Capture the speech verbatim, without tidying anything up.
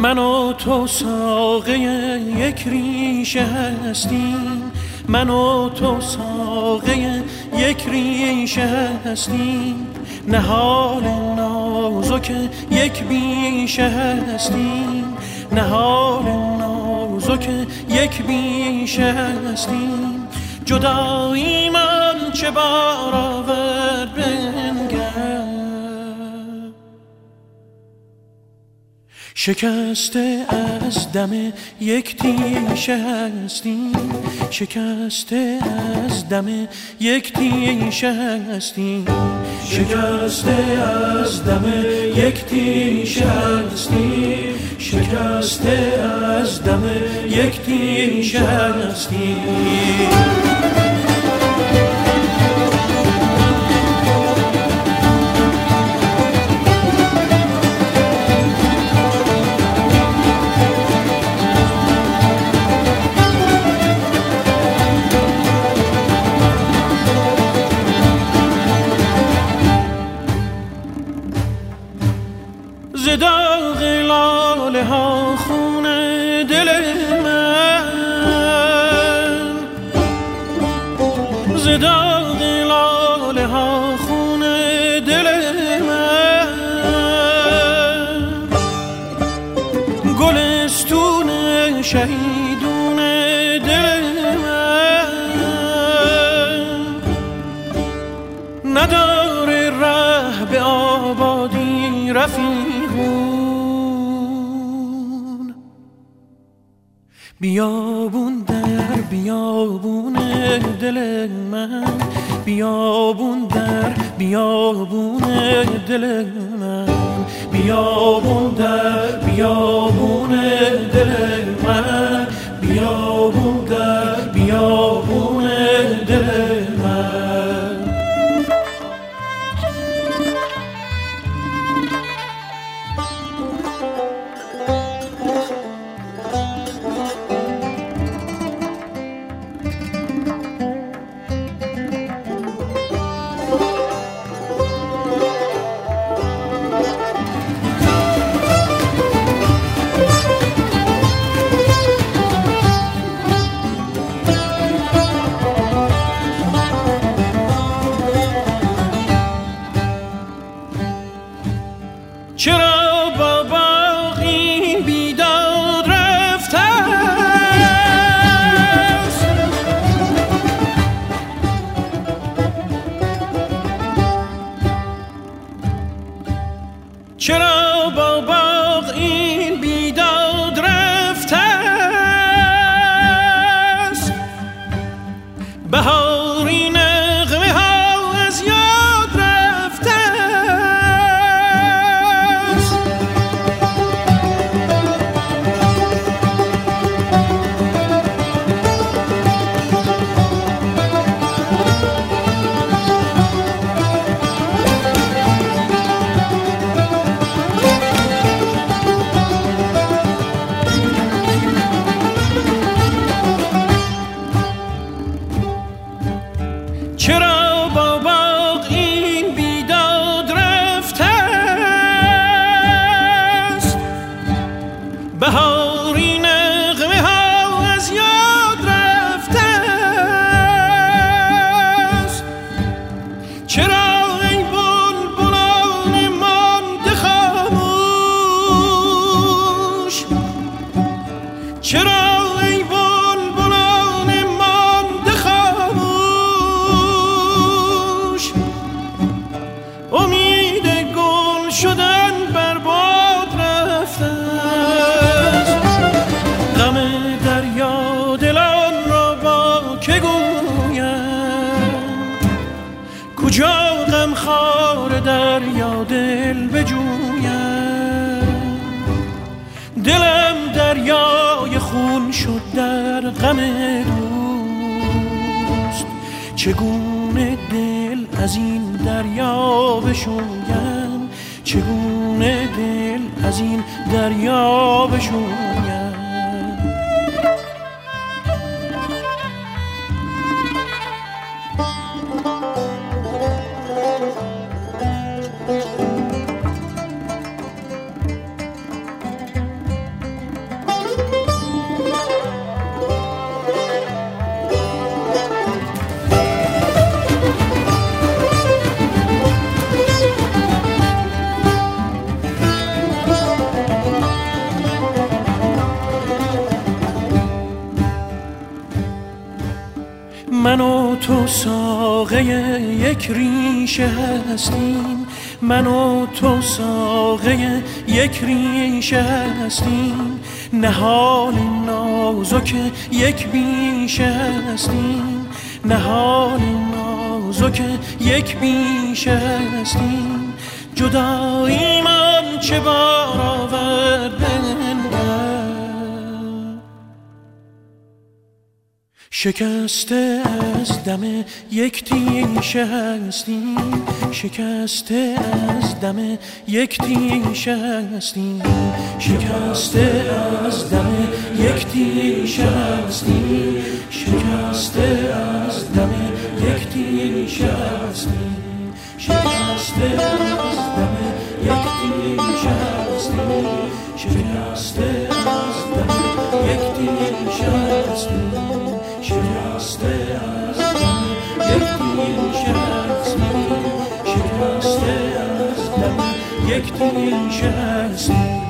من و تو ساقه یک ریشه هستیم، من و تو ساقه یک ریشه هستیم، نهال نازک یک بیشه هستیم، نهال نازک یک بیشه هستیم. جدایی من چه بار آورد بنگر، شکسته از دم یک تیشه هستیم، شکسته از دم یک تیشه هستیم، شکسته از دم یک تیشه هستیم، شکسته از دم یک تیشه هستیم. ز داغ لاله ها خون دل من، ز داغ لاله ها خون دل من، گلستون شهیدون دل من، نداره ره به آبادی رفیق، بیابون در بیابون دل من، بیابون در بیابون دل من، بیابون در بیابون دل من، بیابون در بیابون دل من. چرا با باغی بیداد رفته است، چرا با باغ این بیداد رفته است، بهاری نغمه ها از یاد رفته است. چرا با باغ این بیداد رفته است، بهاری نغمه ها از یاد رفته است. چرا ای بلبلان مانده خاموش، چرا ای بلبلان مانده خاموش، امید گل شدن بر باد رفته است. غم دریا دلان را با که گویم، کجا غم خار دریا دل بجویم. دلم دریای خون شد در غم دوست، چگونه دل از این دریا بشویم، چگونه دل از این دریا بشویم. ساقه یک ریشه هستیم، من و تو ساقه یک ریشه هستیم، نهال نازک یک بیشه هستیم، نهال نازک یک بیشه هستیم، جدایی من چه بار آورده شکسته از دم یک تیشه هستیم، شکسته از دم یک تیشه هستیم، شکسته از دم یک تیشه هستیم، شکسته از دم یک تیشه هستیم، شکسته از دم یک تیشه هستیم، شکسته از دم یک تیشه هستیم، شکسته از دم یک تیشه هستیم، شکسته از دم یک تیشه هستیم.